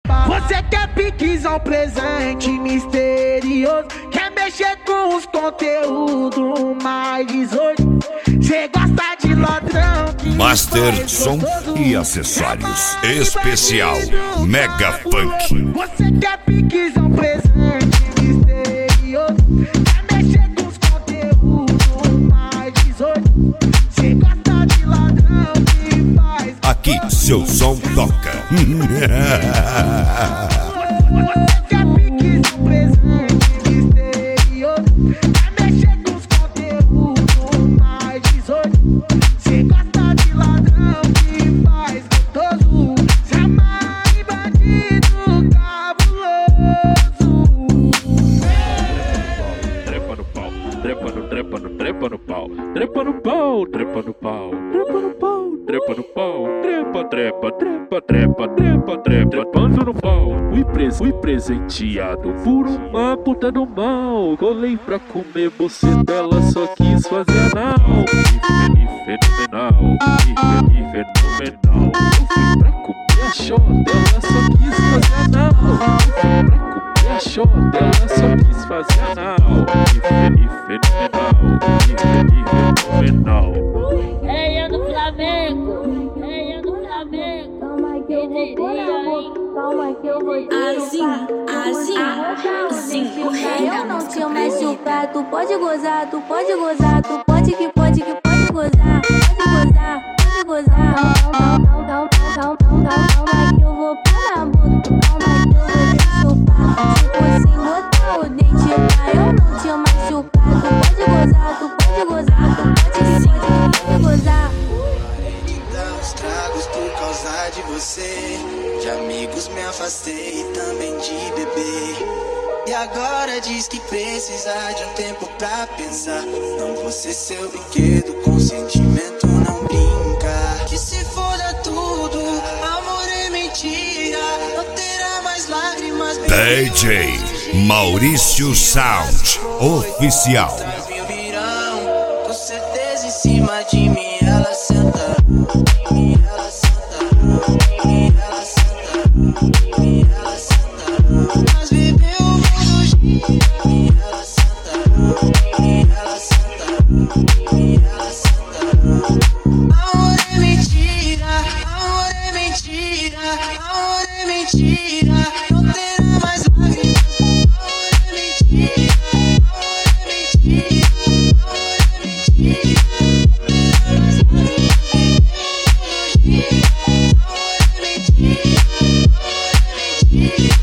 Você quer piquezão, presente misterioso, quer mexer com os conteúdos mais 18. Cê gosta de ladrão que Master Som e acessórios especial Mega Funk. Você quer piquezão, presente misterioso, quer mexer com os conteúdos mais 18. Cê gosta de ladrão que faz. Aqui seu som toca. Você quer piquezão, presente misterioso, quer mexer com os conteúdos mais 18. Cê gosta de ladrão que faz gostoso, se amarra em bandido cabuloso. Trepa no pau, trepa no pau, trepa no pau, trepa no pau, trepa no pau, trepa no pau, trepa, trepando no pau. Fui presenteado por uma puta do mal. Colei pra comer você dela, só quis fazer anal. E fenomenal. Eu fui pra comer a show dela, só quis fazer anal. Eu fui pra comer a show dela, só quis fazer anal. E fenomenal. Ei, eu do Flamengo. Calma que eu vou pôr na boca. Calma que eu vou eu não te machucar. Tu pode gozar, tu pode gozar. Tu pode que pode gozar. Pode gozar. Calma que eu vou pôr na boca. Calma que eu vou te chupar. Se você botar o dente pra eu não te machucar. Tu pode gozar, tu pode gozar. Tu pode gozar. Os tragos por causa de você. De amigos me afastei, também de bebê. E agora diz que precisa de um tempo pra pensar. Não vou ser seu brinquedo, com sentimento não brinca. Que se foda tudo, amor é mentira. Não terá mais lágrimas. DJ Maurício Sound Oficial. Virão, com certeza em cima de mim ela senta. Mas viveu o mundo gira. Ela senta. Amor é mentira. Amor é mentira. Amor é mentira. Não terá mais lágrimas. Amor é mentira. Amor é mentira. Amor é mentira.